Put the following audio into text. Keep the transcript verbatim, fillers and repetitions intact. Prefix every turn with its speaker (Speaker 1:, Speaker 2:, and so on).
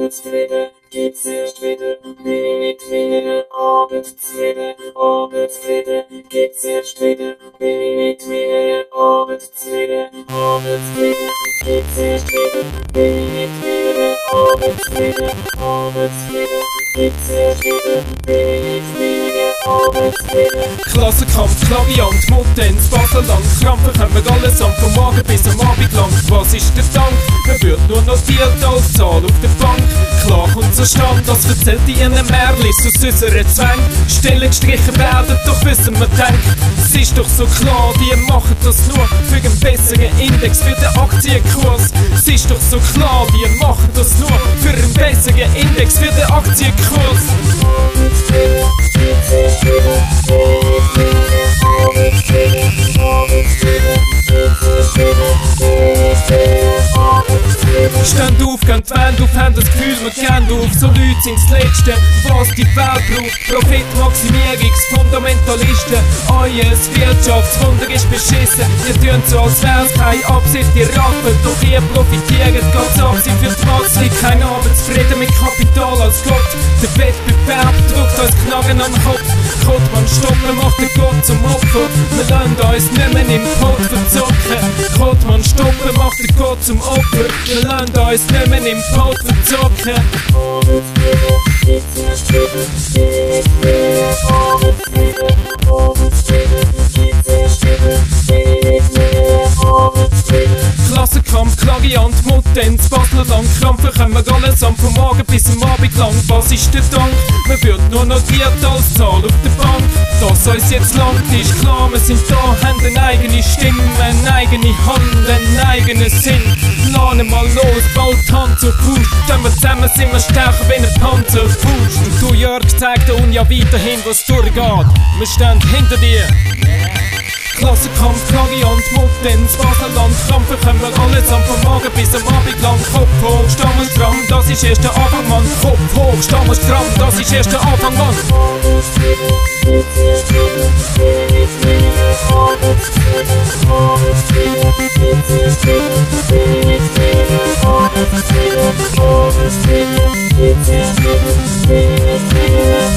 Speaker 1: Abendsfrieden gibt's erst wieder, bin ich mit meiner Arbeit zufrieden. Abendsfrieden gibt's erst wieder, bin ich mit meiner Arbeit zufrieden. Abendsfrieden gibt's erst wieder, bin ich mit meiner Arbeit zufrieden. Abendsfrieden gibt's erst wieder, bin ich mit meiner Arbeit zufrieden.
Speaker 2: Klassenkampf, Klaviant, Mutter ins Baselland. Krampfen können wir allesamt vom Morgen bis am Abend lang. Was ist der Dank? Man wird nur notiert als Zahl auf der Bank. Klar kommt so Stand, das erzählt die ihren Märlis aus unseren Zwängen. Stellen gestrichen werden, doch wissen wir denkt. Es ist doch so klar, die machen das nur für einen besseren Index für den Aktienkurs. Es ist doch so klar, die machen das nur für einen besseren Index für den Aktienkurs. Stand auf, geht wählen auf, haben das Gefühl, wir gehen auf. So Leute sind das Letzte, was die Welt braucht. Profitmaximierungsfundamentalisten. Euer Wirtschaftswunder ist beschissen. Ihr tun so, als wär's keine Absicht, ihr raffen. Doch ihr profitiert, geht's Absicht für die Masse. Kein Arbeitsfrieden mit Kapital als Gott. Der Wettbewerb drückt uns Knarren an den Kopf. Kottmann stoppen, macht den Gott zum Opfer. Wir lassen uns nicht mehr im Pott verzocken. Kottmann stoppen, macht den Gott zum Opfer. Wir lassen uns nicht mehr im Pott verzocken.
Speaker 1: Abendsfrieden gibt's erst wieder, bin ich mit meiner Arbeit zufrieden. Abendsfrieden gibt's erst wieder, bin ich mit meiner Arbeit zufrieden.
Speaker 2: Klassenkampf, Klaviant, Mutter ins Baslerland. Krampfen können wir allesamt vom Morgen bis am Abend lang. Was ist der Dank? Man wird nur notiert als Zahl auf der Bank. Dass uns jetzt langt, ist klar, wir sind da, haben eine eigene Stimme, eine eigene Hand, einen eigenen Sinn. Laden mal los, bald Hand zur Faust. Wenn wir zusammen sind, wir stärker wie ein Panzerfaust. Und du, Jörg, zeig dir uns ja weiterhin, was durchgeht. Wir stehen hinter dir. Klassenkampf, Klaviant, Mutter ins Baslerland. Krampfen können wir allesamt vom Morgen bis am Abend lang. Kopf hoch, Stamm und Stramm, das ist erst der Anfang, Mann. Kopf hoch, Stamm und Stramm, das ist erst der Anfang, Mann.
Speaker 1: Abendsfrieden gibt's erst wieder, bin ich mit meiner Arbeit zufrieden. Abendsfrieden gibt's erst wieder, bin ich mit meiner Arbeit zufrieden. Abendsfrieden gibt's erst wieder, bin ich mit meiner